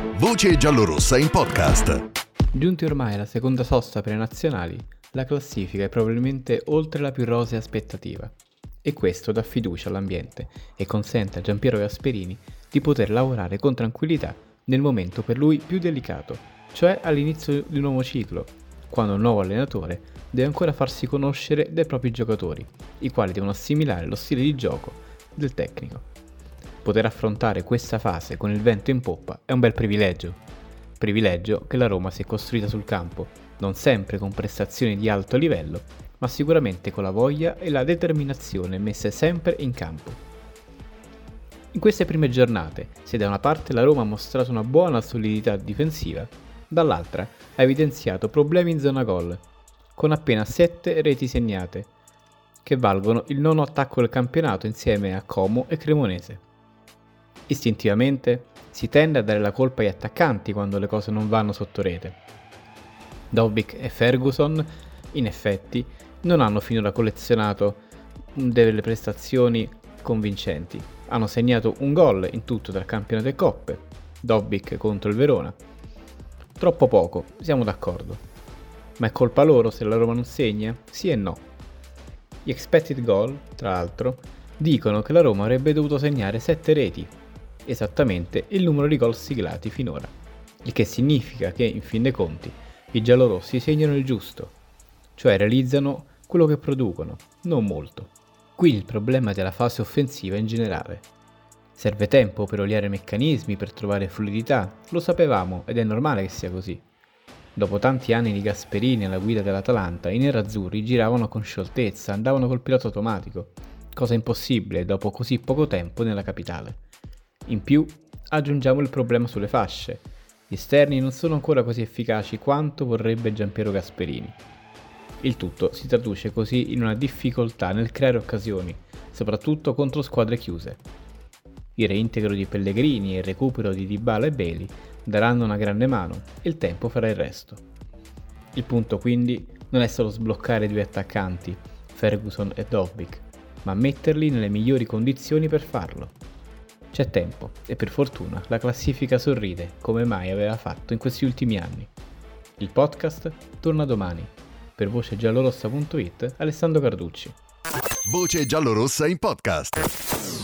Voce giallorossa in podcast. Giunti ormai alla seconda sosta per le nazionali, la classifica è probabilmente oltre la più rosea aspettativa. E questo dà fiducia all'ambiente e consente a Giampiero Gasperini di poter lavorare con tranquillità nel momento per lui più delicato, cioè all'inizio di un nuovo ciclo, quando il nuovo allenatore deve ancora farsi conoscere dai propri giocatori, i quali devono assimilare lo stile di gioco del tecnico. Poter affrontare questa fase con il vento in poppa è un bel privilegio che la Roma si è costruita sul campo, non sempre con prestazioni di alto livello, ma sicuramente con la voglia e la determinazione messe sempre in campo. In queste prime giornate, se da una parte la Roma ha mostrato una buona solidità difensiva, dall'altra ha evidenziato problemi in zona gol, con appena 7 reti segnate, che valgono il nono attacco del campionato insieme a Como e Cremonese. Istintivamente si tende a dare la colpa agli attaccanti quando le cose non vanno sotto rete. Dobbik e Ferguson, in effetti, non hanno finora collezionato delle prestazioni convincenti. Hanno segnato un gol in tutto tra campionato e coppe, Dobbik contro il Verona. Troppo poco, siamo d'accordo. Ma è colpa loro se la Roma non segna? Sì e no. Gli expected goal, tra l'altro, dicono che la Roma avrebbe dovuto segnare 7 reti, esattamente il numero di gol siglati finora, il che significa che, in fin dei conti, i giallorossi segnano il giusto, cioè realizzano quello che producono, non molto. Qui il problema della fase offensiva in generale. Serve tempo per oliare meccanismi, per trovare fluidità, lo sapevamo ed è normale che sia così. Dopo tanti anni di Gasperini alla guida dell'Atalanta, i nerazzurri giravano con scioltezza, andavano col pilota automatico, cosa impossibile dopo così poco tempo nella capitale. In più, aggiungiamo il problema sulle fasce. Gli esterni non sono ancora così efficaci quanto vorrebbe Giampiero Gasperini. Il tutto si traduce così in una difficoltà nel creare occasioni, soprattutto contro squadre chiuse. Il reintegro di Pellegrini e il recupero di Dybala e Bailey daranno una grande mano e il tempo farà il resto. Il punto quindi non è solo sbloccare due attaccanti, Ferguson e Dobbik, ma metterli nelle migliori condizioni per farlo. C'è tempo e per fortuna la classifica sorride come mai aveva fatto in questi ultimi anni. Il podcast torna domani. Per vocegiallorossa.it, Alessandro Carducci. Voce giallorossa in podcast.